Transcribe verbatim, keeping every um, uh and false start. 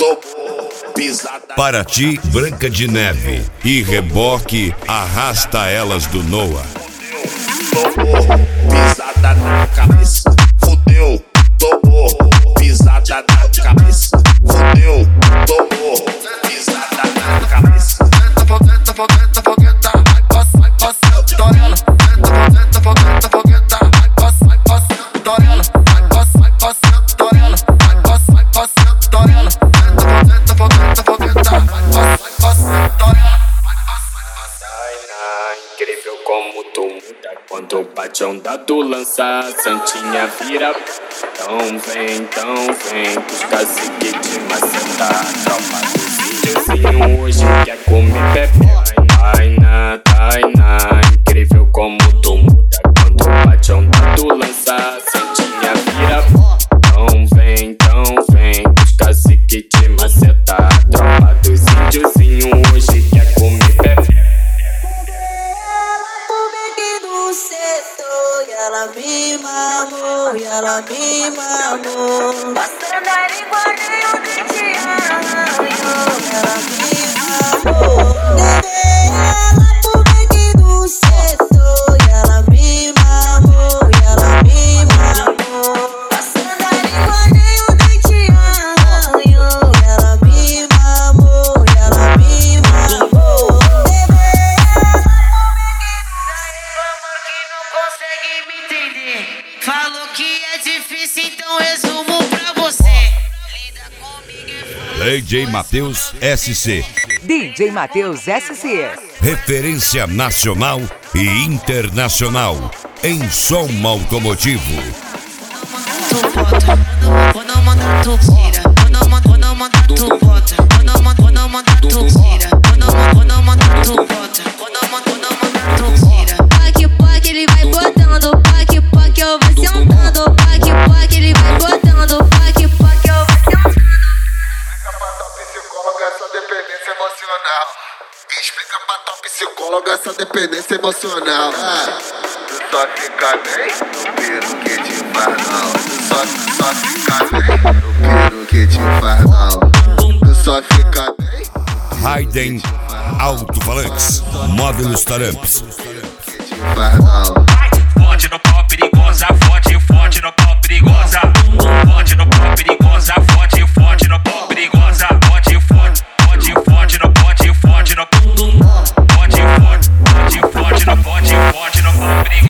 tomou pisada. Paraty, Branca de Neve e reboque arrasta elas do Noah. Tomou pisada na cabeça. Fudeu, tomou pisada na cabeça. Fudeu, tomou pisada na cabeça. Tenta, fogueta, fogueta, fogueta, vai passa, vai passa, Torela. Tenta, fogueta, fogueta, vai passa, vai passa, Torela. Vai passa, vai passa, Torela. Vai passa, vai passa, Torela. Tenta, fogueta, fogueta, vai passa, vai passa, Torela. Incrível como tu muda quando bate a onda do lança, Santinha vira. Então vem, então vem, os cacique de maceta. Tropa do videozinho hoje quer comer bebê. Tainá, Tainá, incrível como tu muda quando bate a onda do lança, Santinha vira. Então vem, então vem, os cacique de maceta. Tropa dos índiozinho hoje quer comer bebê. E ela me mamou, e ela me mamou, passando a língua nem o dente arranhou. Ela me mamou, levei ela pro beco do setor. E ela me mamou, e ela me mamou, passando a língua nem o dente arranhou. Ela me mamou, e ela me mamou, levei ela pro beco do setor. Consegue me entender? Falou que é difícil, então resumo pra você. Lida comigo é D J Matheus S C. D J Matheus S C. Referência nacional e internacional em som automotivo. tu bota, quando eu mandar tu tira, quando eu mandar, quando eu mandar tu bota, quando eu mandar, quando eu mandar tu tira, quando eu mandar, quando eu mandar tu bota, quando eu mandar, quando eu mandar tu tira. Pac, pac, ele vai botando, pac, pac, eu vai sentando, pac, pac, ele vai botando, pac, pac, eu vai sentando. Explica pra tua psicóloga essa dependência emocional. Explica pra tua psicóloga essa dependência emocional. Ah, tu só fica bem no piro que te faz não. Tu só, tu só fica bem no piro que te faz não. Tu só fica bem. Raiden Alto-Falantes, módulos Taramps. Que te faz não. Fode no pau perigosa, fode.